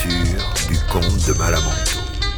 aventures du comte de Malamanteau.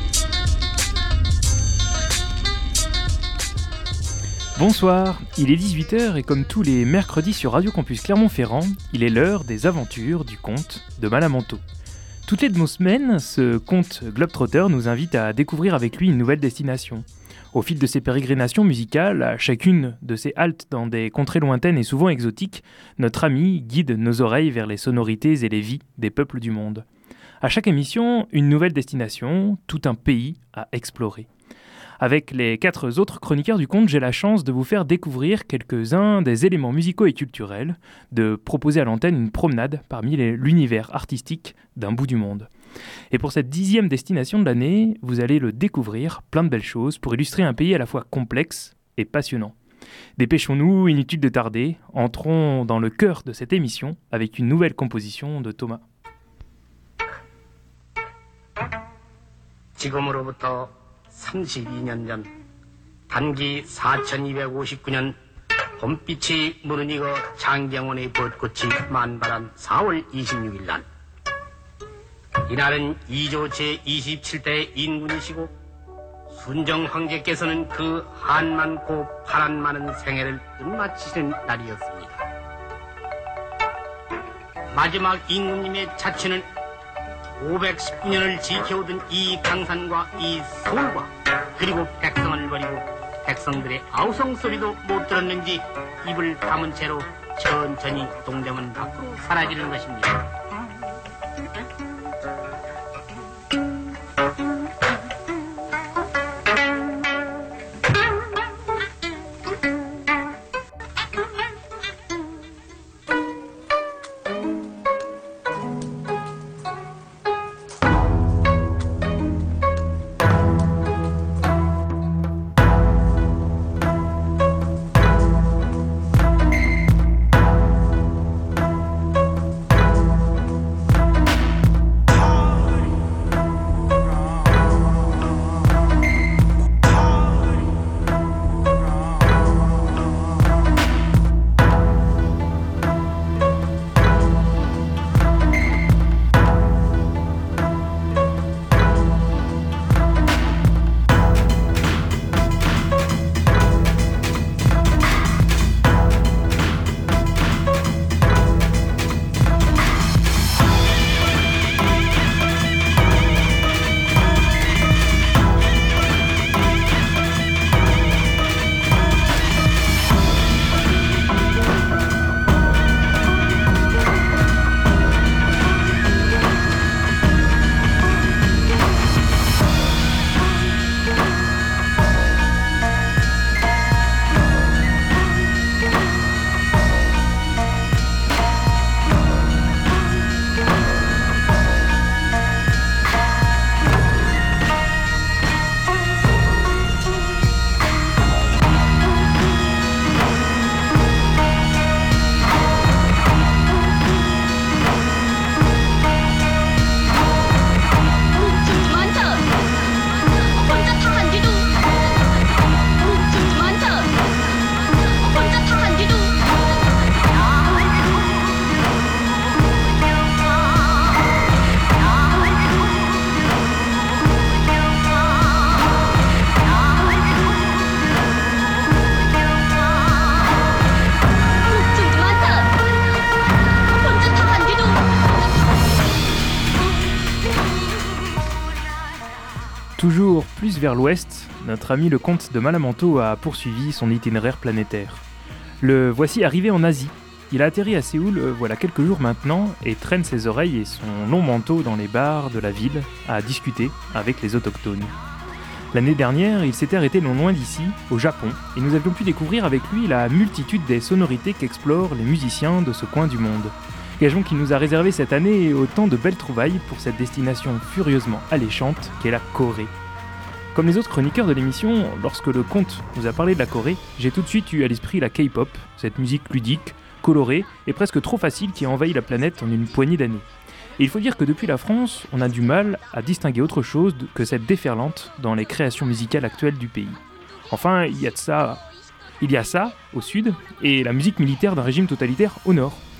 Bonsoir, il est 18h et comme tous les mercredis sur Radio Campus Clermont-Ferrand, il est l'heure des aventures du comte de Malamanteau. Toutes les 2 semaines, ce comte globetrotter nous invite à découvrir avec lui une nouvelle destination. Au fil de ses pérégrinations musicales, à chacune de ses haltes dans des contrées lointaines et souvent exotiques, notre ami guide nos oreilles vers les sonorités et les vies des peuples du monde. À chaque émission, une nouvelle destination, tout un pays à explorer. Avec les 4 autres chroniqueurs du conte, j'ai la chance de vous faire découvrir quelques-uns des éléments musicaux et culturels, de proposer à l'antenne une promenade parmi l'univers artistique d'un bout du monde. Et pour cette 10e destination de l'année, vous allez le découvrir, plein de belles choses, pour illustrer un pays à la fois complexe et passionnant. Dépêchons-nous, inutile de tarder, entrons dans le cœur de cette émission avec une nouvelle composition de Thomas. 지금으로부터 32년 전 단기 4259년 봄빛이 무르익어 장경원의 벚꽃이 만발한 4월 26일 날 이날은 이조 제27대 인군이시고 순정 황제께서는 그 한많고 파란 많은 생애를 끝마치시는 날이었습니다. 마지막 임금님의 자취는 519년을 지켜오던 이 강산과 이 서울과 그리고 백성을 버리고 백성들의 아우성 소리도 못 들었는지 입을 다문 채로 천천히 동대문 밖으로 사라지는 것입니다. Toujours plus vers l'ouest, notre ami le comte de Malamanteau a poursuivi son itinéraire planétaire. Le voici arrivé en Asie. Il a atterri à Séoul voilà quelques jours maintenant et traîne ses oreilles et son long manteau dans les bars de la ville à discuter avec les autochtones. L'année dernière, il s'était arrêté non loin d'ici, au Japon, et nous avions pu découvrir avec lui la multitude des sonorités qu'explorent les musiciens de ce coin du monde. Gageons qu'il nous a réservé cette année autant de belles trouvailles pour cette destination furieusement alléchante qu'est la Corée. Comme les autres chroniqueurs de l'émission, lorsque le comte nous a parlé de la Corée, j'ai tout de suite eu à l'esprit la K-pop, cette musique ludique, colorée et presque trop facile qui a envahi la planète en une poignée d'années. Et il faut dire que depuis la France, on a du mal à distinguer autre chose que cette déferlante dans les créations musicales actuelles du pays. Enfin, il y a ça au sud et la musique militaire d'un régime totalitaire au nord.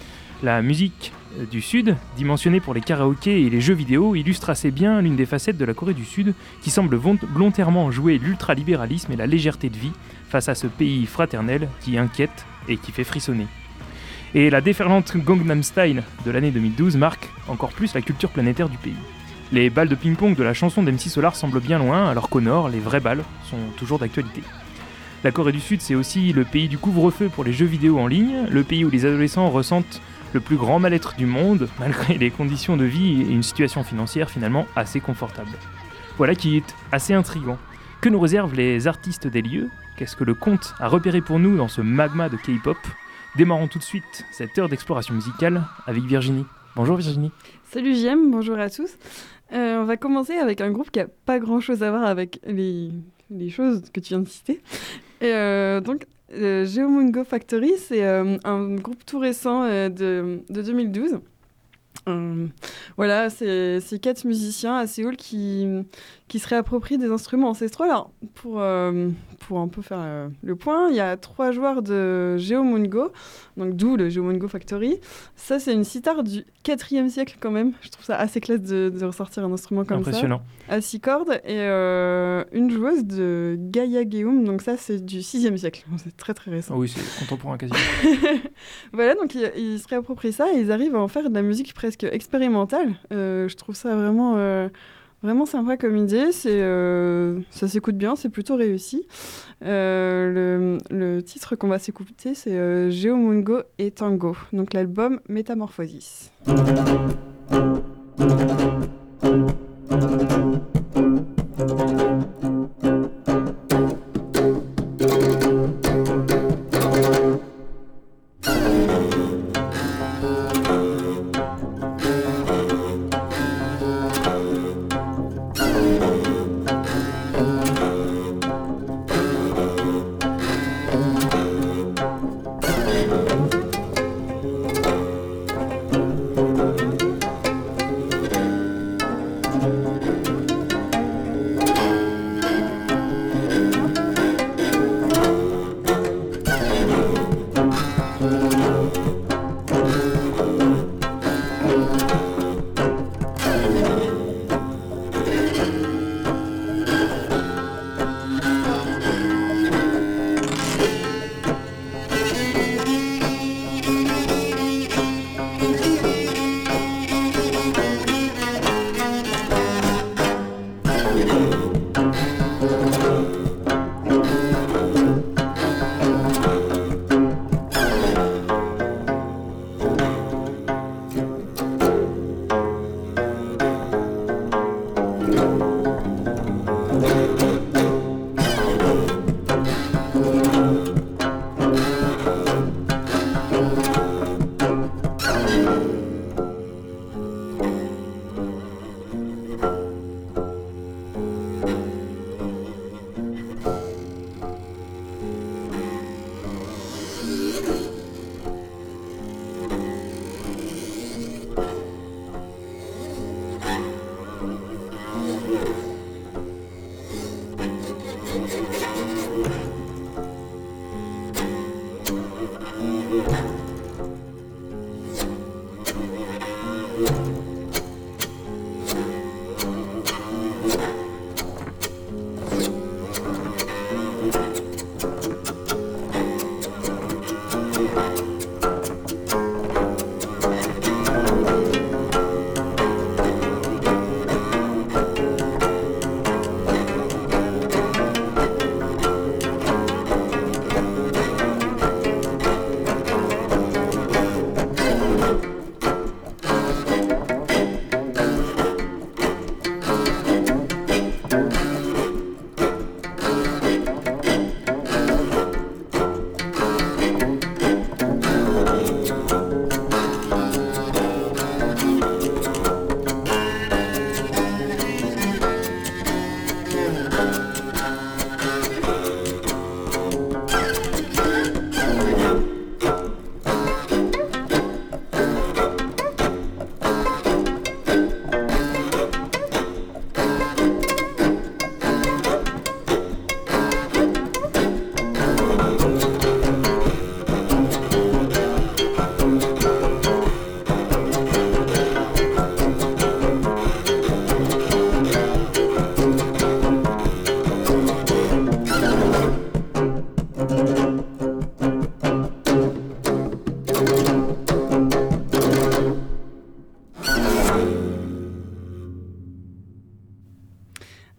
La musique du Sud, dimensionnée pour les karaokés et les jeux vidéo, illustre assez bien l'une des facettes de la Corée du Sud qui semble volontairement jouer l'ultralibéralisme et la légèreté de vie face à ce pays fraternel qui inquiète et qui fait frissonner. Et la déferlante Gangnam Style de l'année 2012 marque encore plus la culture planétaire du pays. Les balles de ping-pong de la chanson d'MC Solar semblent bien loin, alors qu'au nord, les vraies balles sont toujours d'actualité. La Corée du Sud, c'est aussi le pays du couvre-feu pour les jeux vidéo en ligne, le pays où les adolescents ressentent le plus grand mal-être du monde, malgré les conditions de vie et une situation financière finalement assez confortable. Voilà qui est assez intriguant. Que nous réservent les artistes des lieux ? Qu'est-ce que le conte a repéré pour nous dans ce magma de K-pop ? Démarrons tout de suite cette heure d'exploration musicale avec Virginie. Bonjour Virginie. Salut JM, bonjour à tous. On va commencer avec un groupe qui n'a pas grand-chose à voir avec les choses que tu viens de citer. Et donc, Geomungo Factory, c'est un groupe tout récent de 2012. Voilà, c'est 4 musiciens à Séoul qui se réapproprient des instruments ancestraux. Alors, pour un peu faire le point, il y a 3 joueurs de Geomungo, donc d'où le Geomungo Factory. Ça, c'est une sitar du 4e siècle quand même. Je trouve ça assez classe de ressortir un instrument comme Impressionnant. ça. À 6 cordes. Et une joueuse de Gaya-geum, donc ça, c'est du 6e siècle. C'est très très récent. Oh oui, c'est contemporain quasiment. Voilà, donc ils se réapproprient ça et ils arrivent à en faire de la musique presque expérimentale. Je trouve ça vraiment sympa comme idée. Ça s'écoute bien, c'est plutôt réussi. Le titre qu'on va s'écouter, c'est Geomungo et Tango, donc l'album Métamorphosis.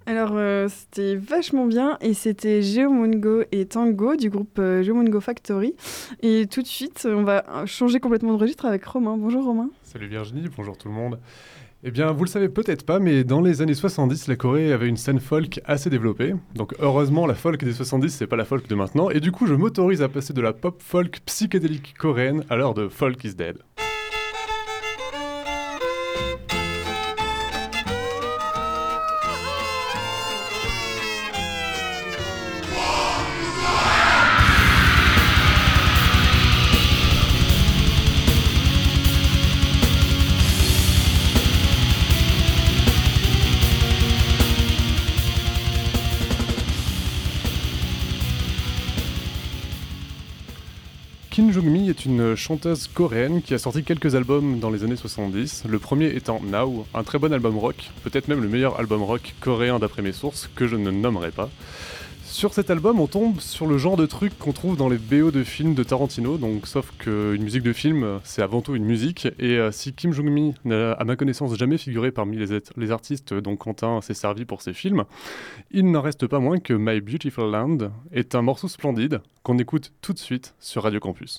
Alors, c'était vachement bien et c'était Geomungo et Tango du groupe Geomungo Factory. Et tout de suite, on va changer complètement de registre avec Romain. Bonjour Romain. Salut Virginie, bonjour tout le monde. Eh bien, vous le savez peut-être pas, mais dans les années 70, la Corée avait une scène folk assez développée. Donc heureusement, la folk des 70, c'est pas la folk de maintenant. Et du coup, je m'autorise à passer de la pop folk psychédélique coréenne à l'heure de Folk is Dead. Kim Jong-mi est une chanteuse coréenne qui a sorti quelques albums dans les années 70, le premier étant Now, un très bon album rock, peut-être même le meilleur album rock coréen d'après mes sources, que je ne nommerai pas. Sur cet album, on tombe sur le genre de truc qu'on trouve dans les BO de films de Tarantino, donc sauf qu'une musique de film, c'est avant tout une musique, et si Kim Jong-mi n'a, à ma connaissance, jamais figuré parmi les artistes dont Quentin s'est servi pour ses films, il n'en reste pas moins que My Beautiful Land est un morceau splendide qu'on écoute tout de suite sur Radio Campus.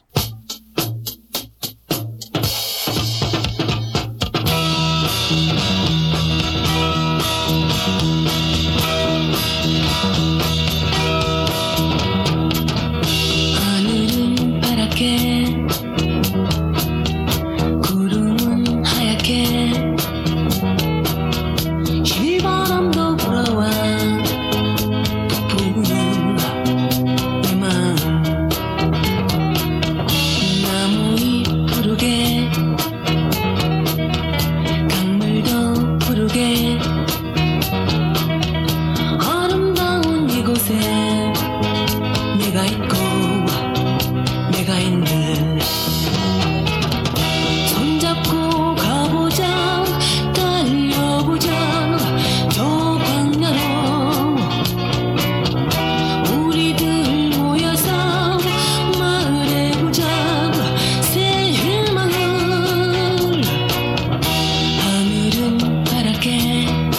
하늘은 파랗게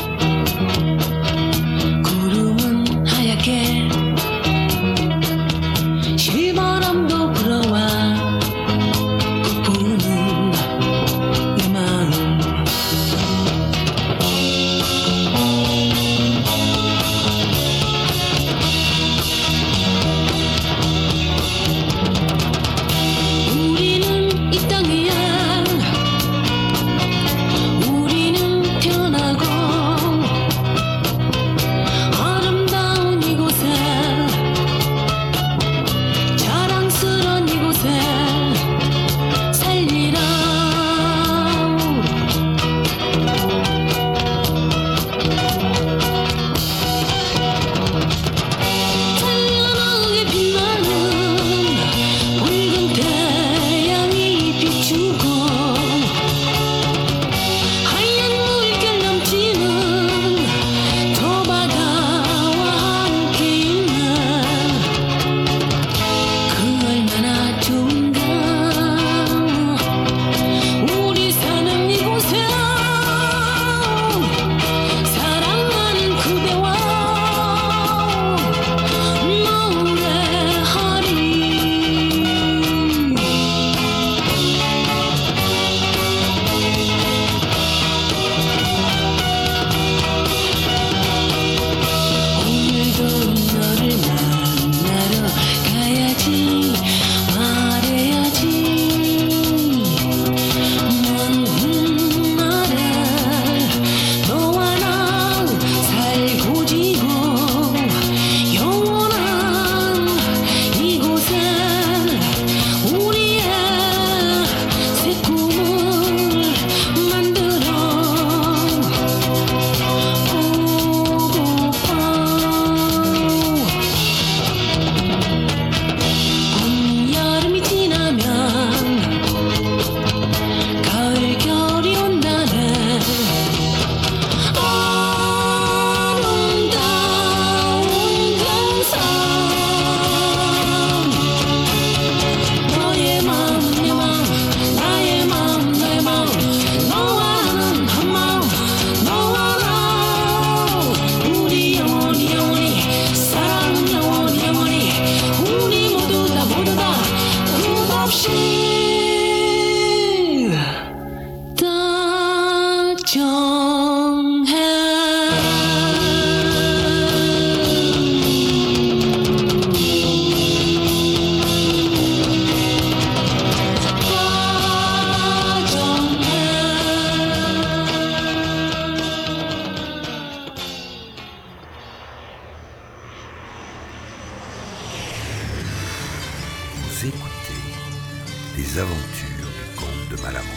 Les aventures du comte de Malamanteau.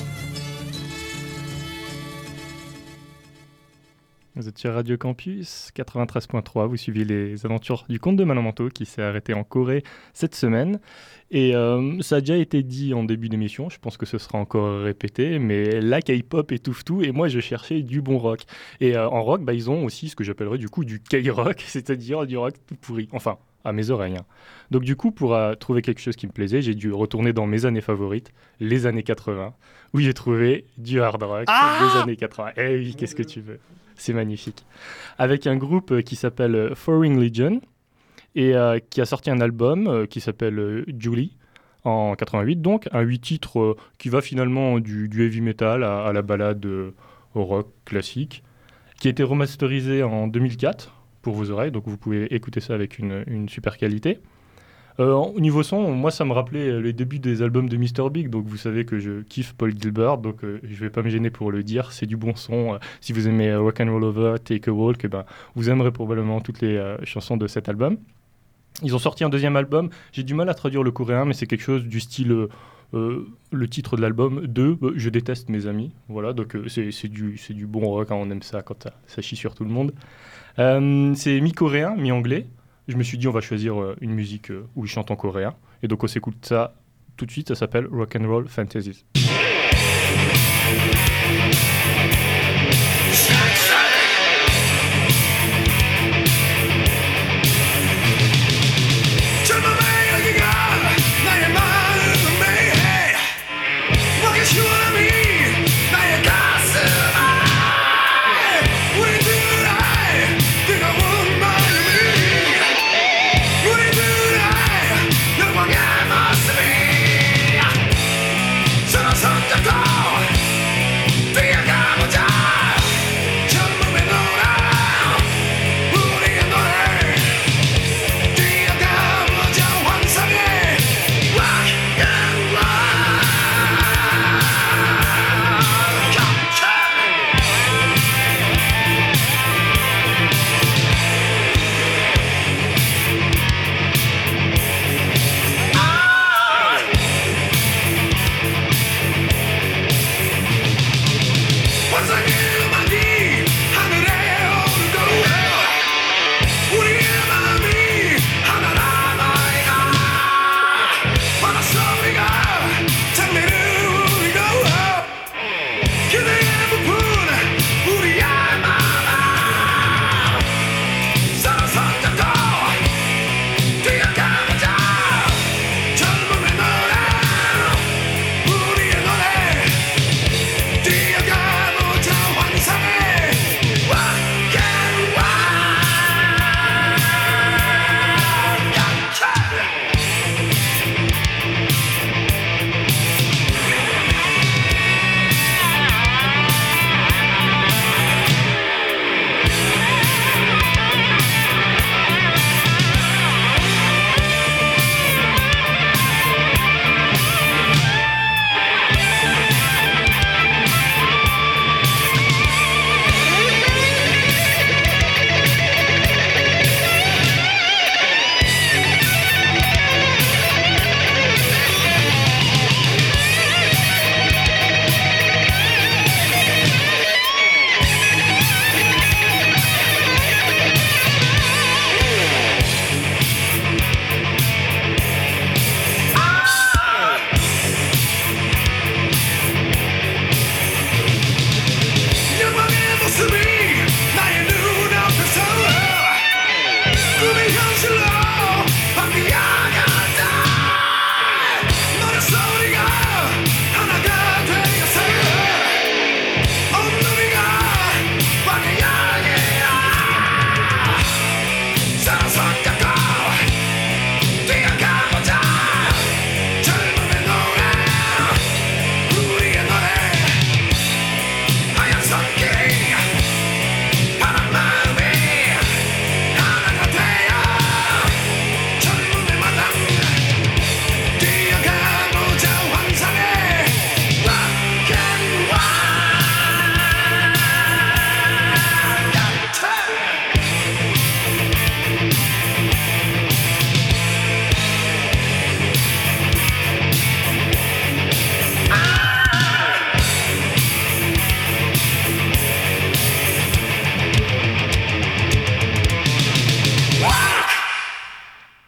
Vous êtes sur Radio Campus 93.3, vous suivez les aventures du comte de Malamanteau qui s'est arrêté en Corée cette semaine. Et ça a déjà été dit en début d'émission, je pense que ce sera encore répété, mais la K-pop étouffe tout et moi je cherchais du bon rock. Et en rock, ils ont aussi ce que j'appellerais du coup du K-rock, c'est-à-dire du rock tout pourri, enfin à mes oreilles. Donc du coup, pour trouver quelque chose qui me plaisait, j'ai dû retourner dans mes années favorites, les années 80, où j'ai trouvé du hard rock des années 80. Eh oui, qu'est-ce que tu veux ? C'est magnifique. Avec un groupe qui s'appelle Foreign Legion et qui a sorti un album qui s'appelle Julie en 88. Donc un 8 titres qui va finalement du heavy metal à la ballade au rock classique, qui a été remasterisé en 2004 pour vos oreilles. Donc vous pouvez écouter ça avec une super qualité. Au niveau son, moi ça me rappelait les débuts des albums de Mr. Big, donc vous savez que je kiffe Paul Gilbert, donc je vais pas me gêner pour le dire, c'est du bon son. Si vous aimez Rock and Roll Over, Take a Walk, vous aimerez probablement toutes les chansons de cet album. Ils ont sorti un deuxième album, j'ai du mal à traduire le coréen, mais c'est quelque chose du style, le titre de l'album, Je déteste mes amis, voilà, donc c'est du bon rock, on aime ça quand ça chie sur tout le monde. C'est mi-coréen, mi-anglais. Je me suis dit on va choisir une musique où ils chantent en coréen. Et donc on s'écoute ça tout de suite, ça s'appelle Rock and Roll Fantasies. Some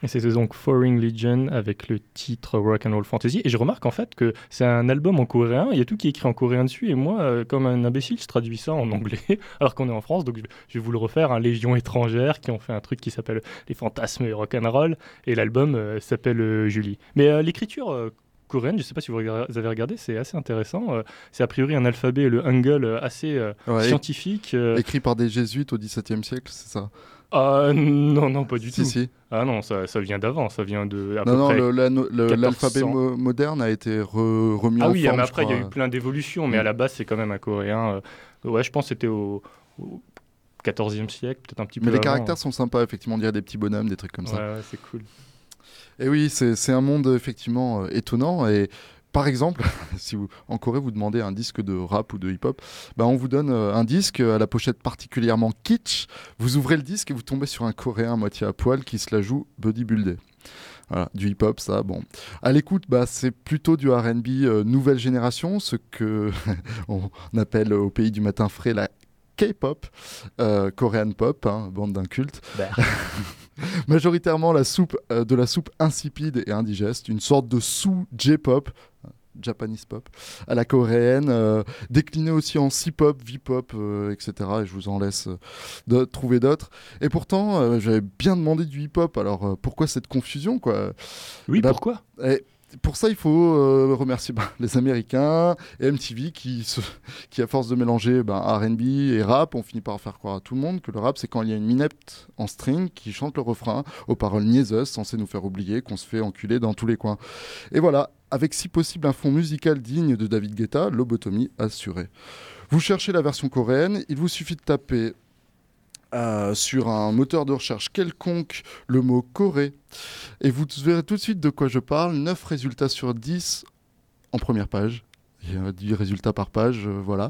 Et c'était donc Foreign Legion avec le titre Rock and Roll Fantasy. Et je remarque en fait que c'est un album en coréen, il y a tout qui est écrit en coréen dessus. Et moi, comme un imbécile, je traduis ça en anglais, alors qu'on est en France. Donc je vais vous le refaire, hein, Légion étrangère, qui ont fait un truc qui s'appelle Les Fantasmes Rock and Roll. Et l'album s'appelle Julie. Mais l'écriture coréenne, je ne sais pas si vous avez regardé, c'est assez intéressant. C'est a priori un alphabet, le Hangul, assez scientifique. Écrit par des jésuites au XVIIe siècle, c'est ça? Non, pas du tout. Si. Ah non, ça vient d'avant, ça vient de à non, peu près l'alphabet moderne a été remis en forme. Ah oui, mais après il y a eu plein d'évolutions, mais à la base c'est quand même un coréen. Ouais, je pense que c'était au 14e siècle, peut-être un petit peu Mais les avant. caractères sont sympas, effectivement, on dirait des petits bonhommes, des trucs comme ça. Ouais, c'est cool. Et oui, c'est un monde effectivement étonnant. Et par exemple, si en Corée vous demandez un disque de rap ou de hip-hop, on vous donne un disque à la pochette particulièrement kitsch. Vous ouvrez le disque et vous tombez sur un Coréen à moitié à poil qui se la joue bodybuildé. Voilà, du hip-hop, ça, bon. À l'écoute, c'est plutôt du R&B nouvelle génération, ce que on appelle au pays du matin frais la K-pop, Korean pop, bande d'incultes. Majoritairement de la soupe insipide et indigeste, une sorte de sous-J-pop, Japanese pop, à la coréenne, décliné aussi en C-pop, V-pop, etc. Et je vous en laisse trouver d'autres. Et pourtant, j'avais bien demandé du hip-hop, alors pourquoi cette confusion, quoi? Oui, pourquoi? Pour ça, il faut remercier les Américains et MTV qui, à force de mélanger R&B et rap, ont fini par faire croire à tout le monde que le rap, c'est quand il y a une minette en string qui chante le refrain aux paroles niaiseuses, censées nous faire oublier qu'on se fait enculer dans tous les coins. Et voilà, avec si possible un fond musical digne de David Guetta, lobotomie assurée. Vous cherchez la version coréenne, il vous suffit de taper sur un moteur de recherche quelconque le mot Corée et vous verrez tout de suite de quoi je parle. 9 résultats sur 10 en première page. Il y a 10 résultats par page, voilà.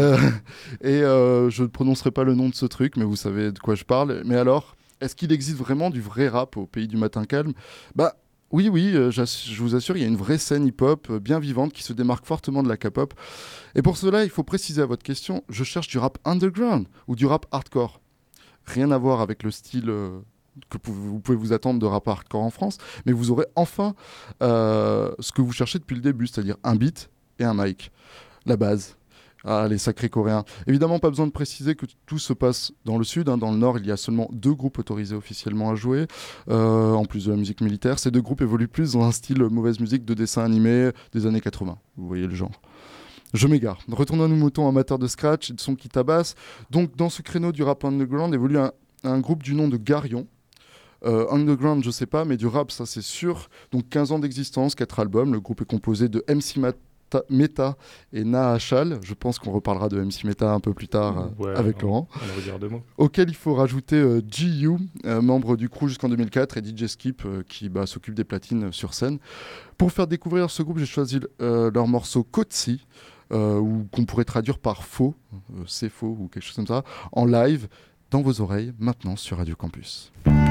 Et je ne prononcerai pas le nom de ce truc, mais vous savez de quoi je parle. Mais alors, est-ce qu'il existe vraiment du vrai rap au pays du matin calme? Oui, je vous assure, il y a une vraie scène hip-hop bien vivante qui se démarque fortement de la K-pop. Et pour cela, il faut préciser à votre question, je cherche du rap underground ou du rap hardcore. Rien à voir avec le style que vous pouvez vous attendre de rap hardcore en France, mais vous aurez enfin ce que vous cherchez depuis le début, c'est-à-dire un beat et un mic. La base. Ah, les sacrés Coréens. Évidemment, pas besoin de préciser que tout se passe dans le sud. Dans le nord, il y a seulement 2 groupes autorisés officiellement à jouer, en plus de la musique militaire. Ces 2 groupes évoluent plus dans un style mauvaise musique de dessin animé des années 80. Vous voyez le genre. Je m'égare. Retournons à nos moutons amateurs de scratch et de sons qui tabassent. Donc, dans ce créneau du rap underground évolue un groupe du nom de Garion. Underground, je sais pas, mais du rap, ça c'est sûr. Donc, 15 ans d'existence, 4 albums. Le groupe est composé de MC Meta et Nahachal. Je pense qu'on reparlera de MC Meta un peu plus tard avec Laurent. On va dire 2 mots. Auquel il faut rajouter GU, membre du crew jusqu'en 2004, et DJ Skip qui s'occupe des platines sur scène. Pour faire découvrir ce groupe, j'ai choisi leur morceau Kotsi, ou qu'on pourrait traduire par faux, c'est faux ou quelque chose comme ça, en live dans vos oreilles maintenant sur Radio Campus.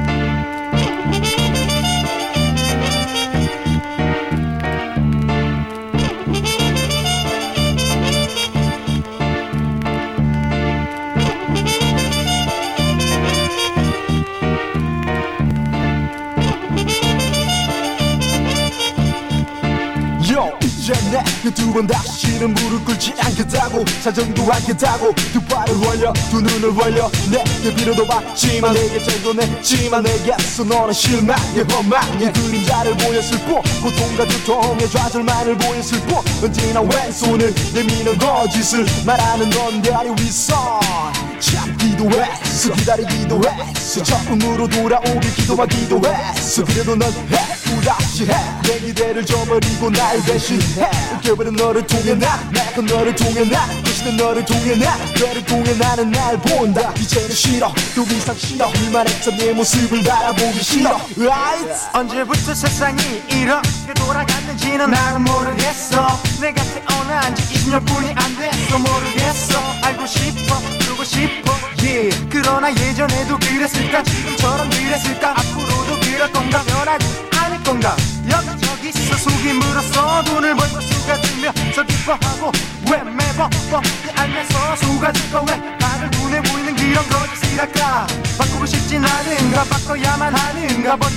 이제 내게 2번 다시는 무릎 꿇지 않겠다고 사정도 하겠다고 두 발을 벌려 두 눈을 벌려 내게 빌어도 받지만 내게 잘도 냈지만 내게서 너는 실망해 원망해 그림자를 보였을 뿐 고통과 두통의 좌절만을 보였을 뿐 언제나 왼손을 내미는 거짓을 말하는 건 다리 위선 참기도 했어 기다리기도 했어 적응으로 돌아오길 기도하기도 했어 그래도 넌 후다시 해 내 기대를 저버리고 날 배신해 웃겨버린 너를 통해 나건 너를 통해 나 대신에 너를 통해 너를 통해 나는 날 본다 이제는 싫어 또 이상 싫어 일만 했던 내 모습을 바라보기 싫어 right? 언제부터 세상이 이렇게 돌아갔는지는 나는 모르겠어 내가 태어난 지 20년뿐이 안 됐어 모르겠어 알고 싶어 그러고 싶어 yeah. 그러나 예전에도 그랬을까 지금처럼 그랬을까 앞으로도 그럴 건가 변하지 않을 건가 여기저기서 속이 물었어 돈을 벌 수가 들면서 기뻐하고 왜 매번 뻔히 알면서 속아질까 왜 다들 눈에 보이는 그런 거짓이랄까 바꾸고 싶진 않은가 바꿔야만 하는가 버리고 싶진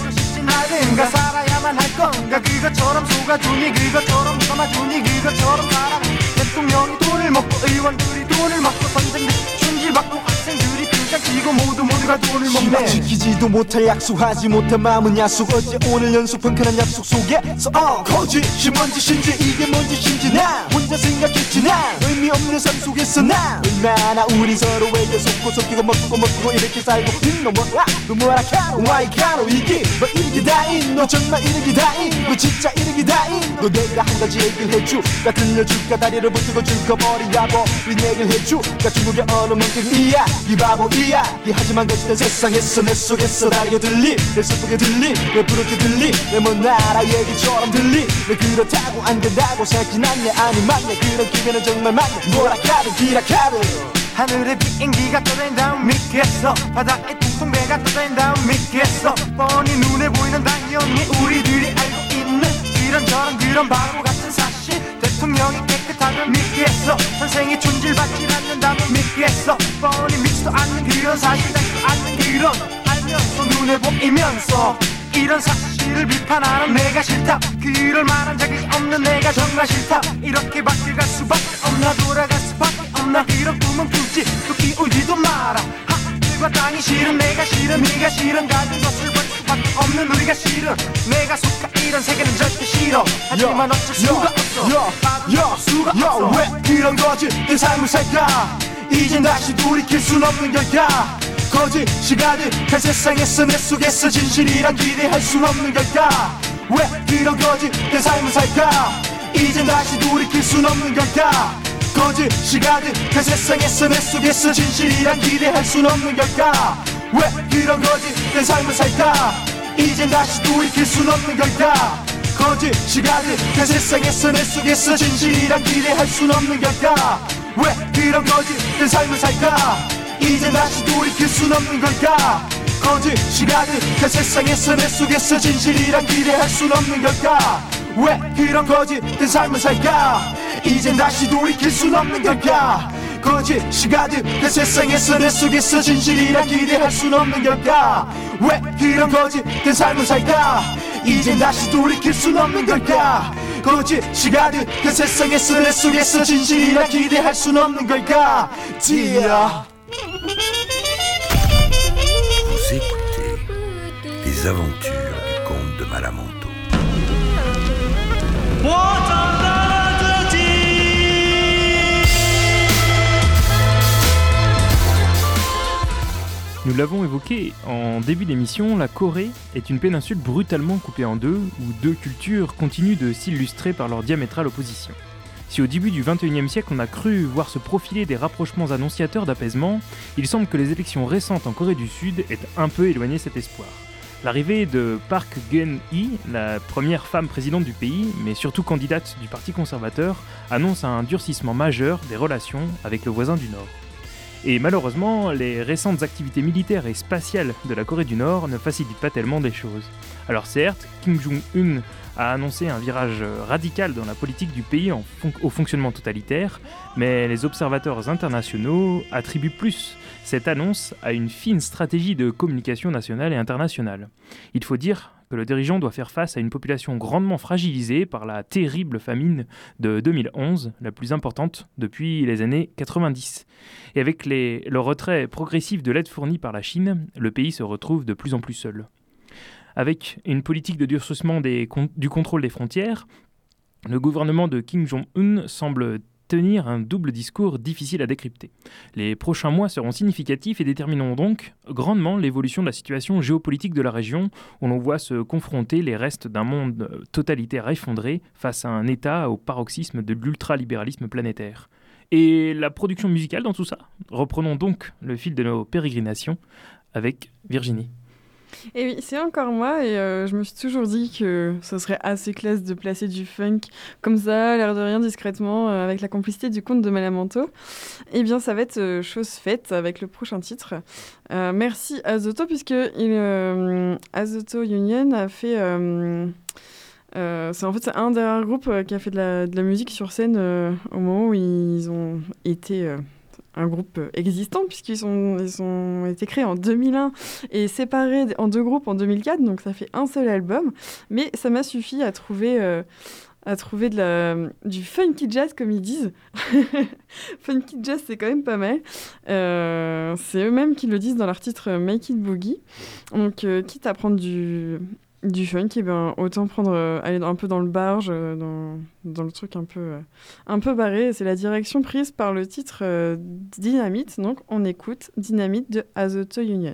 하든가 살아야만 할 건가 그것처럼 속아주니 그것처럼 참아주니 그것처럼 살아 대통령이 돈을 먹고 의원들이 돈을 먹고 선생들이 춘질받고 학생들이 지고 모두가 돈을 먹네 지키지도 못해 약속하지 못한 마음은 약속 어제 오늘 연속 펑크난 약속 속에서 거짓이 뭔 짓인지 이게 뭔 짓인지 나 혼자 생각했지 나 의미 없는 삶 속에서 나 얼마나 우리 서로에게 속고 먹고 이렇게 살고 있노 뭐야 너 뭐라 카노 와이 카노 이게 뭐 이렇게 다인 너 정말 이렇게 다인 너 진짜 이렇게 다인 너 내가 한 가지 얘기를 해줄까 들려줄까 다리를 붙들고 줄까 머리야 버린 얘기를 해줄까 중국의 어느 멍청이야 이 바보 이야기하지만 거짓된 세상에서 내 속에서 다르게 들리 내 슬프게 들리 내 부럽게 들리 내 먼 나라 얘기처럼 들리 내 그렇다고 안 된다고 생각이 났네 아니 맞네 그런 기회는 정말 맞네 뭐라 카드 기라 카드 하늘에 비행기가 떠다닌 다음 밑에서 바다에 퉁퉁배가 떠다닌 다음 밑에서 뻔히 눈에 보이는 당연히 우리들이 알고 있는 이런저런 그런 바보 같은 사실 대통령이 깨끗하면 믿겠어 선생이 존질받지 않는다면 믿겠어 뻔히 믿지도 않는 그런 사실 닿지도 않는 그런 알면서 눈에 보이면서 이런 사실을 비판하는 내가 싫다 그럴 만한 자격이 없는 내가 정말 싫다 이렇게 바뀌어갈 수밖에 없나 돌아갈 수밖에 없나 그런 꿈은 꾸지 또 끼우지도 마라 하늘과 땅이 싫은 내가 싫은 네가 싫은 가진 것을 버릴 수밖에 없는 우리가 싫은 내가 속한 이런 세계는 절대 싫어 하지만 어쩔 수가 없어 왜 그런 거지 내 삶을 살까 이젠 다시 돌이킬 순 없는 걸까 거짓이 가득한 세상에서 내 속에서 진실이란 기대할 순 없는 걸까 왜 그런 거짓 내 삶을 살까 이젠 다시 돌이킬 순 없는 걸까 거짓이 가득한 세상에서 내 속에서 진실이란 기대할 순 없는 걸까 왜 그런 거짓 내 삶을 살까 이젠 다시 돌이킬 순 없는 걸까 거짓이 가득한 세상에서 내 속에서 진실이란 기대할 순 없는 걸까 왜 그런 거짓 내 삶을 살까 이젠 다시 돌이킬 순 없는 걸까 거짓이 가득한 세상에서 내 속에서 진실이란 기대할 순 없는 걸까 왜 그런 거짓된 삶을 살까 이젠 다시 돌이킬 순 없는 걸까 거짓이 가득한 세상에서 내 속에서 진실이란 기대할 순 없는 걸까 왜 그런 거짓된 삶을 살까 이젠 다시 돌이킬 순 없는 걸까 거짓이 가득한 세상에서 내 속에서 진실이란 기대할 순 없는 걸까 Dear Vous écoutez Les aventures du comte de Malamanteau. Nous l'avons évoqué en début d'émission, la Corée est une péninsule brutalement coupée en deux, où deux cultures continuent de s'illustrer par leur diamétrale opposition. Si au début du XXIe siècle on a cru voir se profiler des rapprochements annonciateurs d'apaisement, il semble que les élections récentes en Corée du Sud aient un peu éloigné cet espoir. L'arrivée de Park Geun-hye, la première femme présidente du pays, mais surtout candidate du Parti conservateur, annonce un durcissement majeur des relations avec le voisin du Nord. Et malheureusement, les récentes activités militaires et spatiales de la Corée du Nord ne facilitent pas tellement les choses. Alors certes, Kim Jong-un a annoncé un virage radical dans la politique du pays au fonctionnement totalitaire, mais les observateurs internationaux attribuent plus cette annonce à une fine stratégie de communication nationale et internationale. Il faut dire que le dirigeant doit faire face à une population grandement fragilisée par la terrible famine de 2011, la plus importante depuis les années 90. Et avec le retrait progressif de l'aide fournie par la Chine, le pays se retrouve de plus en plus seul. Avec une politique de durcissement du contrôle des frontières, le gouvernement de Kim Jong-un semble tenir un double discours difficile à décrypter. Les prochains mois seront significatifs et détermineront donc grandement l'évolution de la situation géopolitique de la région, où l'on voit se confronter les restes d'un monde totalitaire effondré face à un État au paroxysme de l'ultralibéralisme planétaire. Et la production musicale dans tout ça ? Reprenons donc le fil de nos pérégrinations avec Virginie. Et oui, c'est encore moi, et je me suis toujours dit que ce serait assez classe de placer du funk comme ça, l'air de rien, discrètement, avec la complicité du comte de Malamanteau. Eh bien, ça va être chose faite avec le prochain titre. Merci Azoto, puisque Azoto Union a fait... c'est un des groupes qui a fait de la musique sur scène au moment où ils ont été un groupe existant puisqu'ils ont été créés en 2001 et séparés en 2 groupes en 2004, donc ça fait un seul album. Mais ça m'a suffi à trouver du funky jazz, comme ils disent. Funky jazz, c'est quand même pas mal. C'est eux-mêmes qui le disent dans leur titre Make It Boogie. Donc, quitte à prendre du funk, et ben, autant aller un peu dans le barge, dans le truc un peu barré. C'est la direction prise par le titre Dynamite. Donc, on écoute Dynamite de Azoto Union.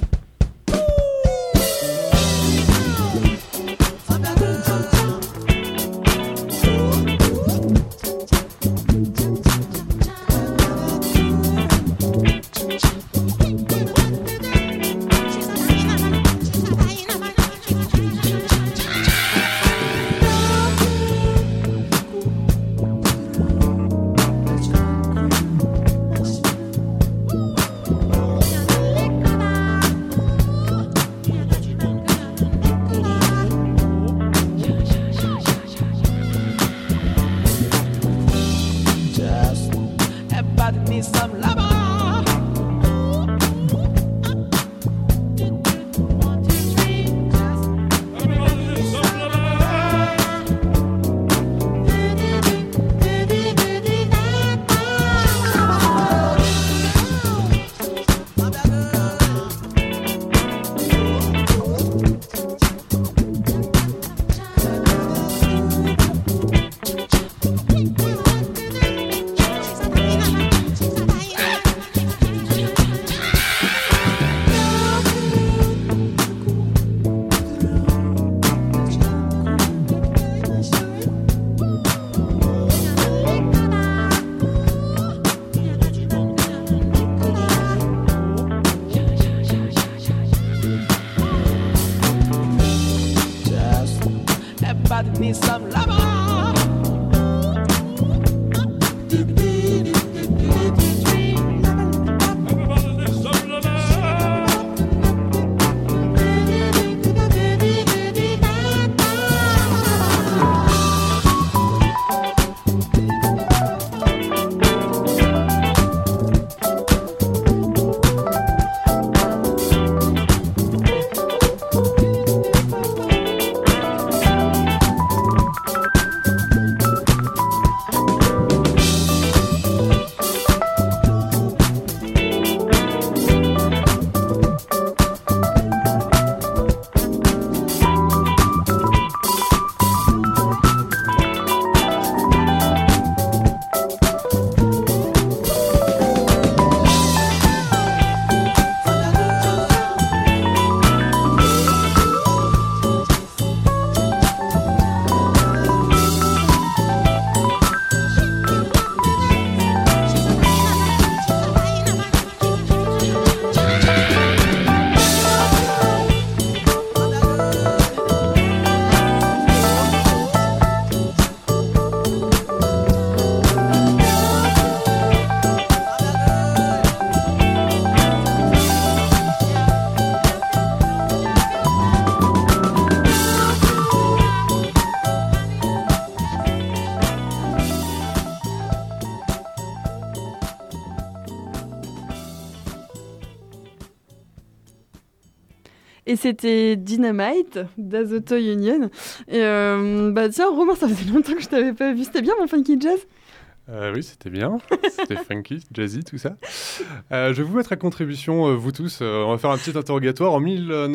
Et c'était Dynamite d'Azoto Union. Et tiens, Romain, ça faisait longtemps que je t'avais pas vu. C'était bien mon funky jazz? Oui, c'était bien. C'était funky, jazzy, tout ça. Je vais vous mettre à contribution, vous tous. On va faire un petit interrogatoire. En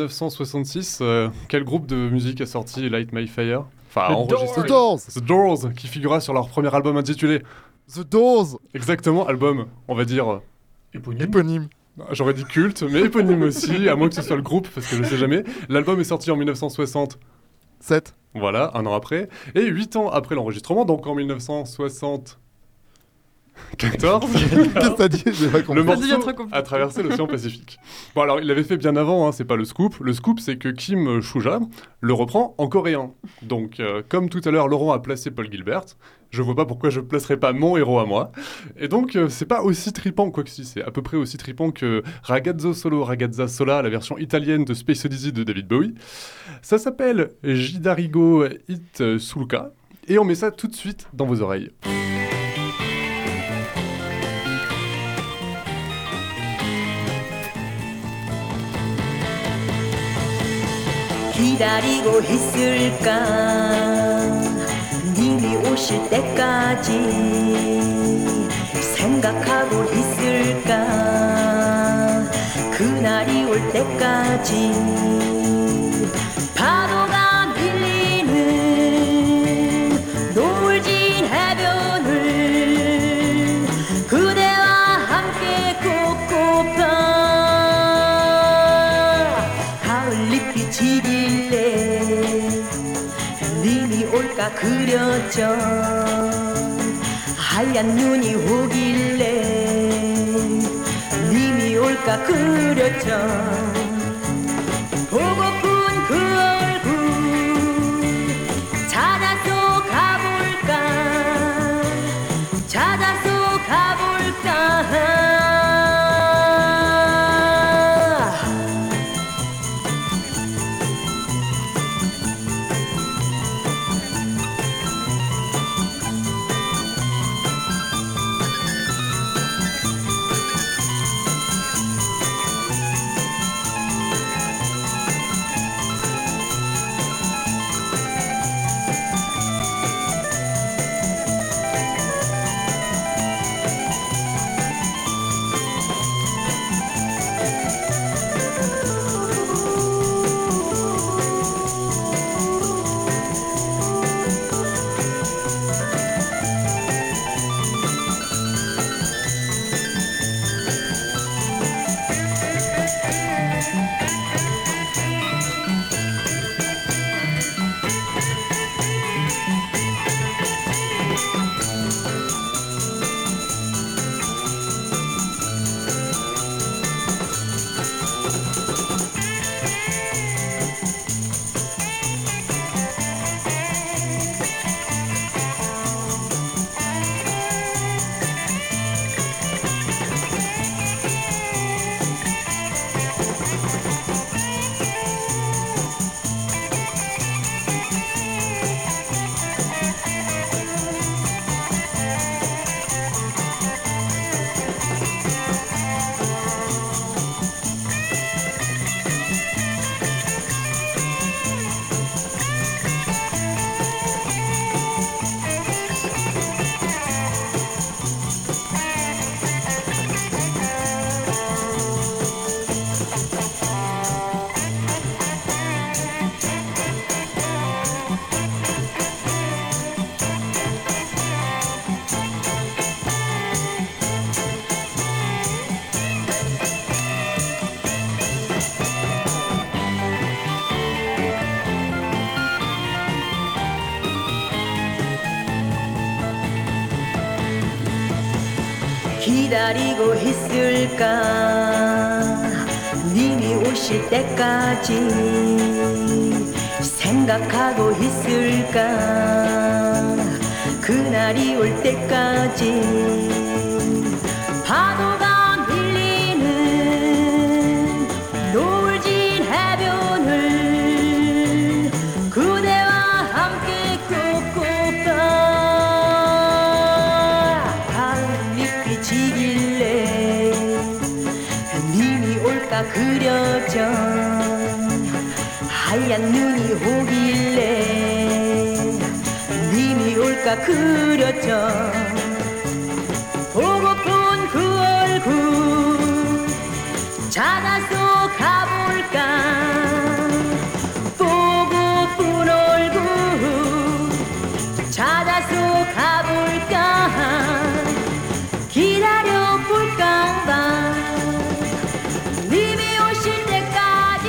1966, quel groupe de musique a sorti Light My Fire? Enfin, enregistré. The Doors. The Doors, qui figura sur leur premier album intitulé The Doors. Exactement, album, on va dire... Éponyme. J'aurais dit culte, mais éponyme aussi, à moins que ce soit le groupe, parce que je ne sais jamais. L'album est sorti en 1960. 7. Voilà, un an après. Et 8 ans après l'enregistrement, donc en 1960... 14. Qu'est-ce que t'as dit? J'ai pas compris. Le morceau a traversé l'océan Pacifique. Bon, alors il l'avait fait bien avant, hein, c'est pas le scoop. Le scoop, c'est que Kim Shuja le reprend en coréen. Donc, comme tout à l'heure, Laurent a placé Paul Gilbert, je vois pas pourquoi je placerais pas mon héros à moi. Et donc, c'est pas aussi trippant, quoi que si, c'est à peu près aussi trippant que Ragazzo Solo, Ragazza Sola, la version italienne de Space Odyssey de David Bowie. Ça s'appelle Jidarigo It Sulka. Et on met ça tout de suite dans vos oreilles. 기다리고 있을까 님이 오실 때까지 생각하고 있을까 그날이 올 때까지 파도가 밀리는 노을진 해변을 그대와 함께 걷고파 가을잎이 지길래 님이 올까 그렸죠 하얀 눈이 오길래 님이 올까 그렸죠 보고픈 그 얼굴 찾아서 가볼까 찾아서 가볼까 기다리고 있을까 님이 오실 때까지 생각하고 있을까 그날이 올 때까지 파도가 밀리는 노을진 해변을 그대와 함께 걷고파 가을잎이 지길래 님이 올까 그려져 하얀 눈이 오길래 님이 올까 그렸죠 보고픈 그 얼굴 찾아서 가볼까 보고픈 얼굴 찾아서 가볼까 기다려볼까 봐 님이 오실 때까지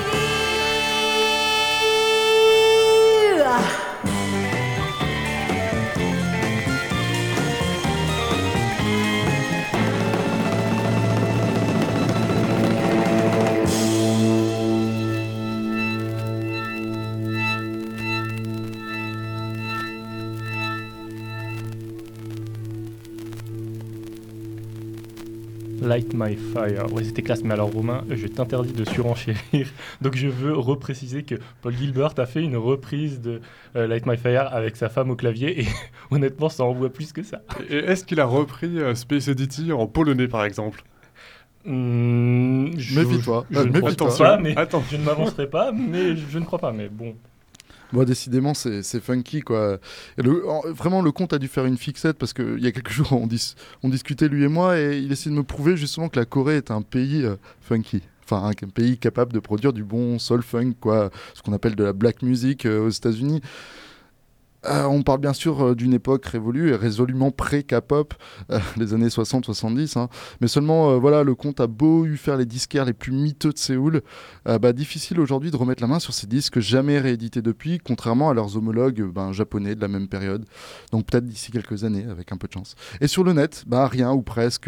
Light My Fire. Ouais, c'était classe, mais alors Romain, je t'interdis de surenchérir. Donc je veux repréciser que Paul Gilbert a fait une reprise de Light My Fire avec sa femme au clavier et honnêtement, ça envoie plus que ça. Et est-ce qu'il a repris Space Oddity en polonais par exemple? Je Méfie-toi. Je ne Méfie-toi. pense pas, mais Attends. je ne m'avancerai pas, mais je ne crois pas, mais bon. Bon, décidément, c'est funky, quoi. Et vraiment, le comte a dû faire une fixette parce qu'il y a quelques jours, on discutait, lui et moi, et il essayait de me prouver justement que la Corée est un pays funky. Enfin, un pays capable de produire du bon soul funk, quoi. Ce qu'on appelle de la black music aux États-Unis. On parle bien sûr d'une époque révolue et résolument pré-K-pop, les années 60-70. Hein. Mais seulement, voilà, le comte a beau eu faire les disquaires les plus miteux de Séoul, difficile aujourd'hui de remettre la main sur ces disques jamais réédités depuis, contrairement à leurs homologues japonais de la même période. Donc peut-être d'ici quelques années, avec un peu de chance. Et sur le net, rien ou presque,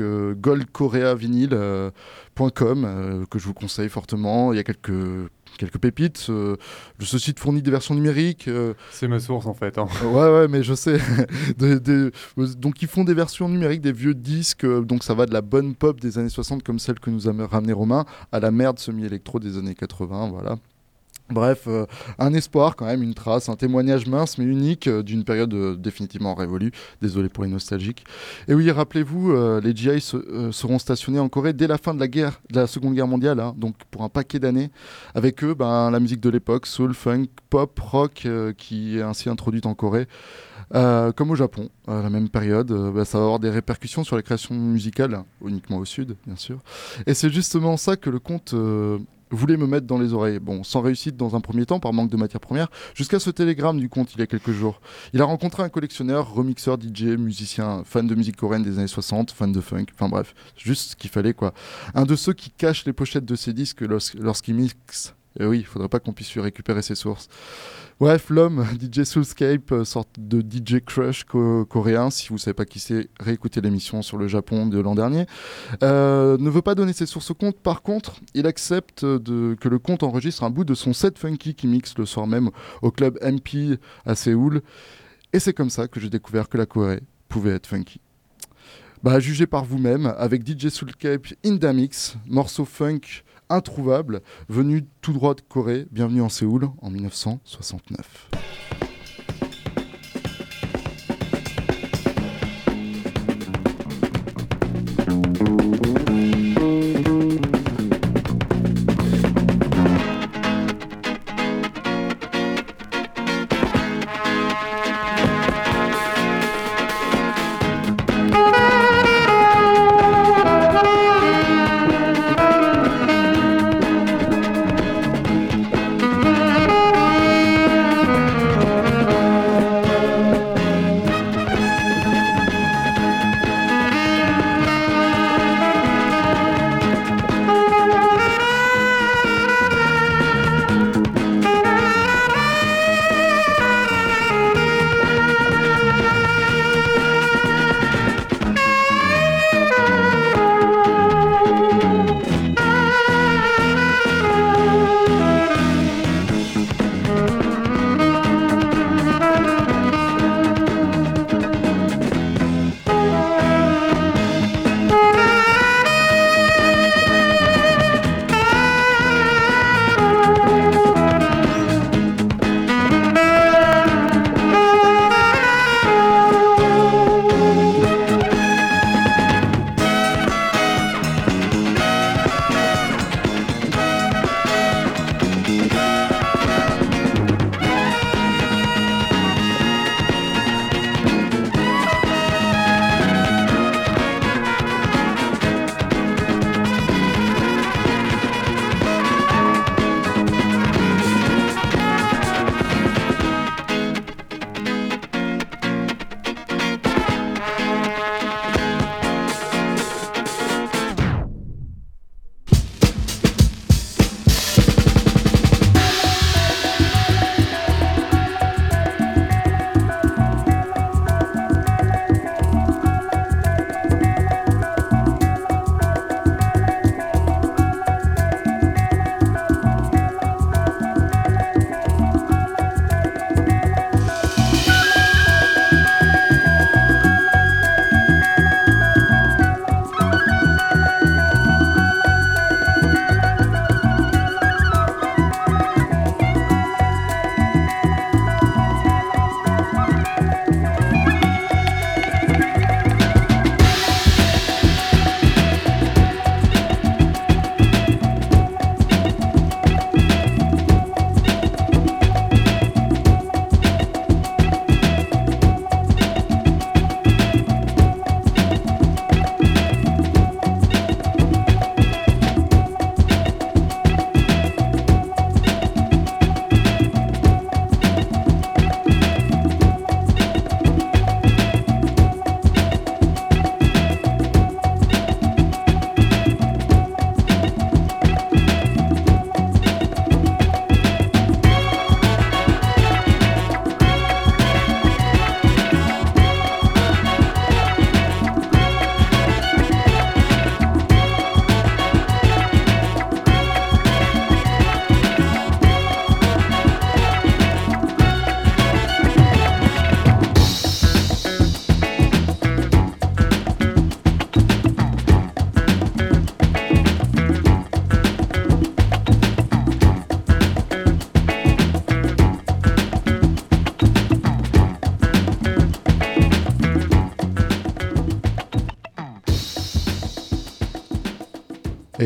goldkoreavinyl.com, que je vous conseille fortement. Il y a quelques pépites. Ce site fournit des versions numériques. C'est ma source en fait. Hein. Ouais, mais je sais. Donc ils font des versions numériques des vieux disques. Donc ça va de la bonne pop des années 60 comme celle que nous a ramené Romain à la merde semi-électro des années 80. Voilà. Bref, un espoir quand même, une trace, un témoignage mince mais unique d'une période définitivement révolue. Désolé pour les nostalgiques. Et oui, rappelez-vous, les GI seront stationnés en Corée dès la fin de la Seconde Guerre mondiale, hein, donc pour un paquet d'années. Avec eux, la musique de l'époque, soul, funk, pop, rock, qui est ainsi introduite en Corée. Comme au Japon, à la même période, ça va avoir des répercussions sur les créations musicales, uniquement au sud, bien sûr. Et c'est justement ça que le comte voulait me mettre dans les oreilles. Bon, sans réussite dans un premier temps, par manque de matière première, jusqu'à ce télégramme du comte il y a quelques jours. Il a rencontré un collectionneur, remixeur, DJ, musicien, fan de musique coréenne des années 60, fan de funk, enfin bref, juste ce qu'il fallait, quoi. Un de ceux qui cachent les pochettes de ses disques lorsqu'il mixe. Et oui, il faudrait pas qu'on puisse lui récupérer ses sources. Bref, l'homme, DJ Soulscape, sorte de DJ crush coréen. Si vous ne savez pas qui c'est, réécoutez l'émission sur le Japon de l'an dernier. Ne veut pas donner ses sources au compte. Par contre, il accepte que le compte enregistre un bout de son set funky qui mixe le soir même au club MP à Séoul. Et c'est comme ça que j'ai découvert que la Corée pouvait être funky. Jugez par vous-même, avec DJ Soulscape in the mix, morceau funk introuvable, venu tout droit de Corée, bienvenue en Séoul en 1969.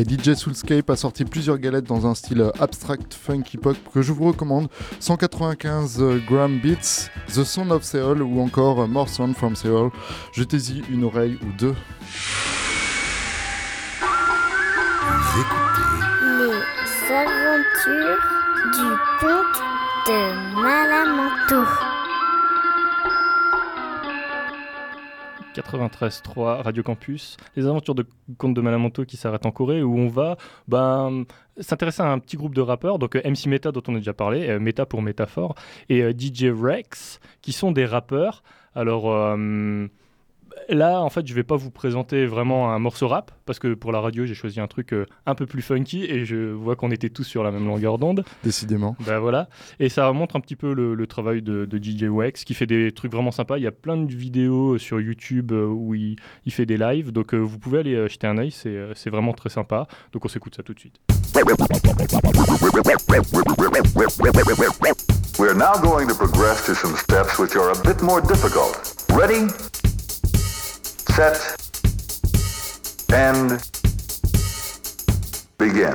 Et DJ Soulscape a sorti plusieurs galettes dans un style abstract funk hip-hop que je vous recommande. 195 Gram Beats, The Sound of Seoul ou encore More Sound from Seoul. Jetez-y une oreille ou deux. Vous écoutez Les aventures du comte de Malamanteau. 93.3 Radio Campus, les aventures de Comte de Malamanteau qui s'arrêtent en Corée, où on va s'intéresser à un petit groupe de rappeurs, donc MC Meta dont on a déjà parlé, Meta pour métaphore, et DJ Rex, qui sont des rappeurs. Alors là, en fait, je vais pas vous présenter vraiment un morceau rap, parce que pour la radio, j'ai choisi un truc un peu plus funky, et je vois qu'on était tous sur la même longueur d'onde. Décidément. Ben voilà. Et ça montre un petit peu le travail de DJ Rex, qui fait des trucs vraiment sympas. Il y a plein de vidéos sur YouTube où il fait des lives, donc vous pouvez aller jeter un œil, c'est vraiment très sympa. Donc on s'écoute ça tout de suite. We're now going to progress to some steps which are a bit more difficult. Ready? Set and begin.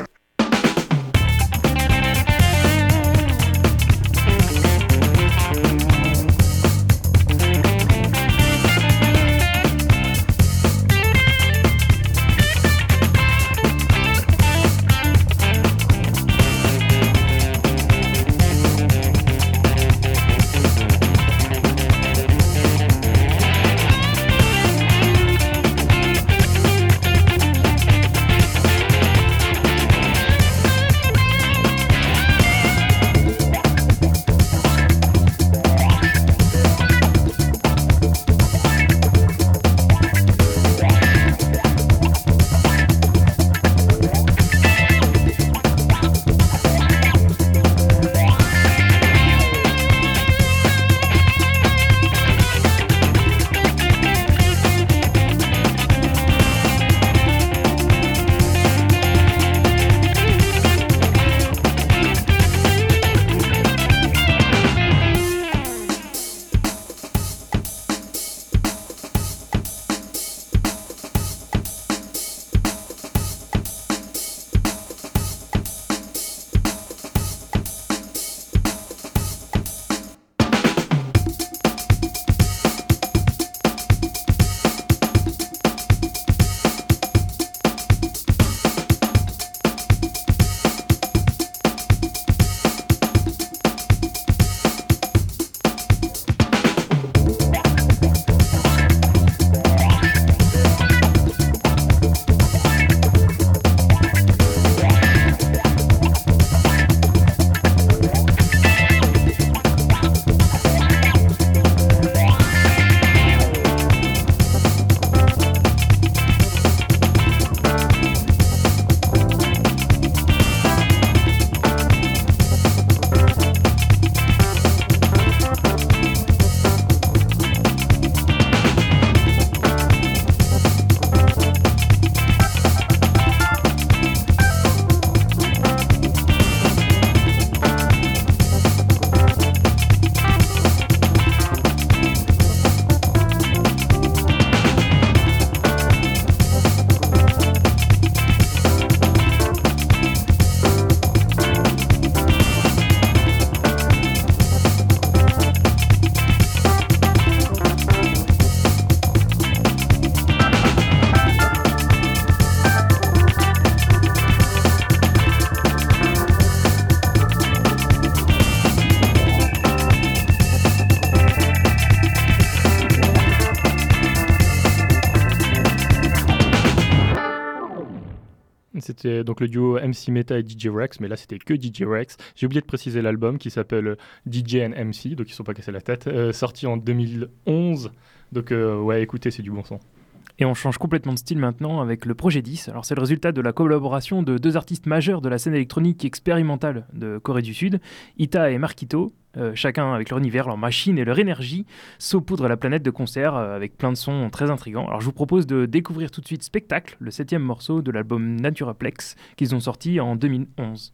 C'était donc le duo MC Meta et DJ Rex, mais là c'était que DJ Rex. J'ai oublié de préciser l'album qui s'appelle DJ and MC, donc ils ne sont pas cassés la tête, sorti en 2011. Donc ouais, écoutez, c'est du bon son. Et on change complètement de style maintenant avec le projet 10. Alors c'est le résultat de la collaboration de deux artistes majeurs de la scène électronique expérimentale de Corée du Sud, Ita et Marquito. Chacun avec leur univers, leur machine et leur énergie, saupoudrent la planète de concerts avec plein de sons très intrigants. Alors je vous propose de découvrir tout de suite Spectacle, le 7e morceau de l'album Naturaplex qu'ils ont sorti en 2011.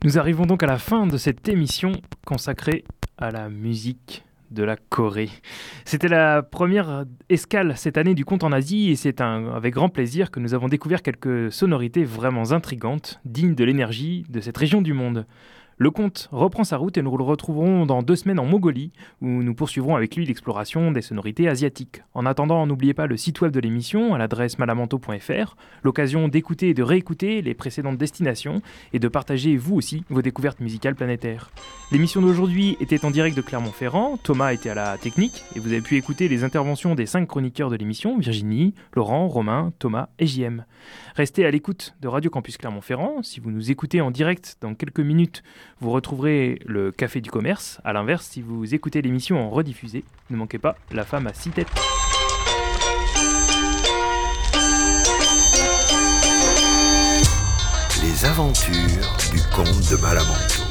Nous arrivons donc à la fin de cette émission consacrée à la musique de la Corée. C'était la première escale cette année du conte en Asie et c'est avec grand plaisir que nous avons découvert quelques sonorités vraiment intrigantes, dignes de l'énergie de cette région du monde. Le conte reprend sa route et nous le retrouverons dans 2 semaines en Mongolie, où nous poursuivrons avec lui l'exploration des sonorités asiatiques. En attendant, n'oubliez pas le site web de l'émission à l'adresse malamanto.fr, l'occasion d'écouter et de réécouter les précédentes destinations et de partager vous aussi vos découvertes musicales planétaires. L'émission d'aujourd'hui était en direct de Clermont-Ferrand, Thomas était à la technique et vous avez pu écouter les interventions des 5 chroniqueurs de l'émission, Virginie, Laurent, Romain, Thomas et JM. Restez à l'écoute de Radio Campus Clermont-Ferrand. Si vous nous écoutez en direct dans quelques minutes, vous retrouverez le Café du Commerce. A l'inverse, si vous écoutez l'émission en rediffusée, ne manquez pas La Femme à 6 têtes. Les aventures du comte de Malamanto.